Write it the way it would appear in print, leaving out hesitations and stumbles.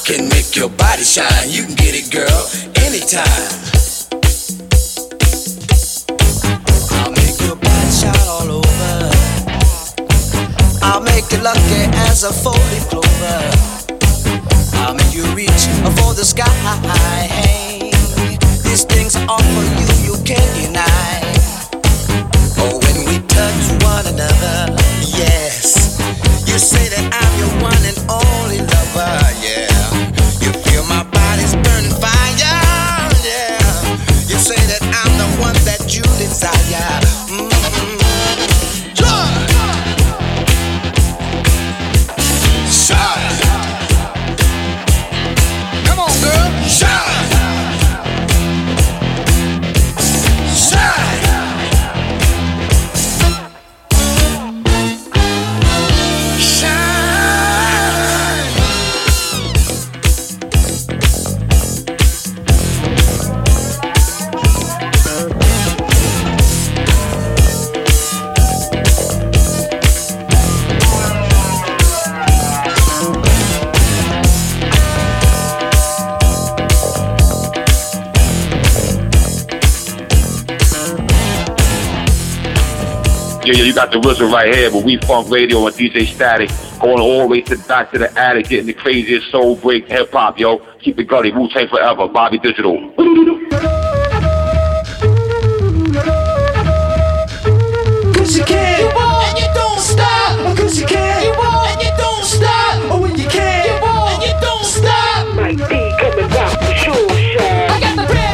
can make your body shine. You can get it, girl, anytime. I'll make your body shine all over. I'll make you lucky as a four-leaf clover. I'll make you reach for the sky. Hey, these things are for you, you can't deny. Oh, when we touch one another, yes, you say that I'm your one and only lover, yeah. You feel my body's burning fire, yeah. You say that I'm the one that you desire. Shine. Come on, girl. Shine. Shine. Yeah, you got the RZA right here, but We Funk Radio and DJ Static going all the way to the back to the attic, getting the craziest soul break hip hop, yo. Keep it gully, Wu-Tang forever, Bobby Digital. Cause you can't